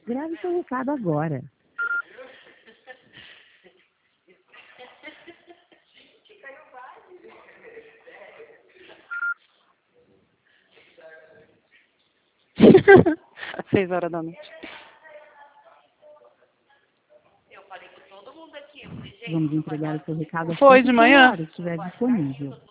Grave seu recado agora. Às 6 horas da noite. Vamos entregar o seu recado às Foi de 5 manhã? horas, se estiver disponível.